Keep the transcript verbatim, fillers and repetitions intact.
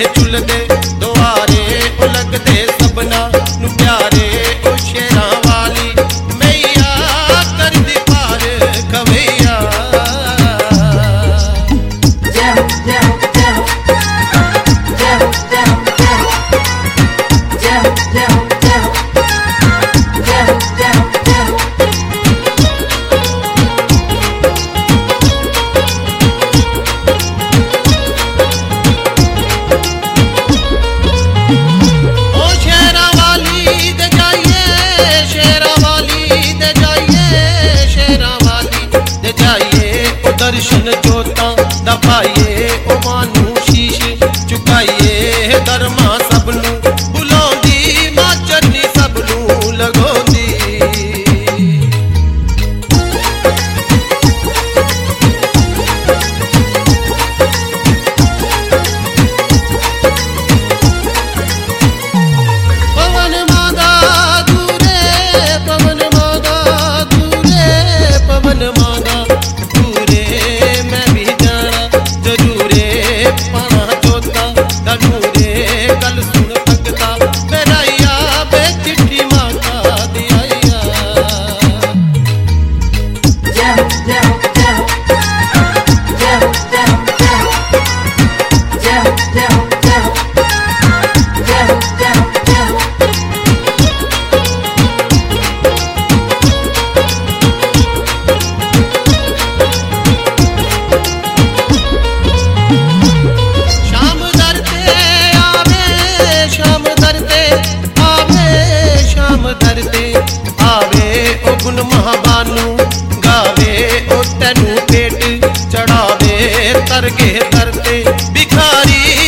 झुलदे दुआरे ओ लगदे सबना नू प्यारे ओ शेरां वाली मैया कर दी पार खवैया। दर्शन जोता दबाइए ओ मानू शीश चुकाइए दरमा सबनू बुलाउंदी मां चरनी सबनू लगोंदी। पवन मांगा दूरे पवन मांगा दूरे पवन मांगा गल सुन भगता मेराइया बे चिट्ठी मांगा दियाइया। गुण महाबानू गावे ओ तेनू पेट चढ़ावे तरगे तरते भिखारी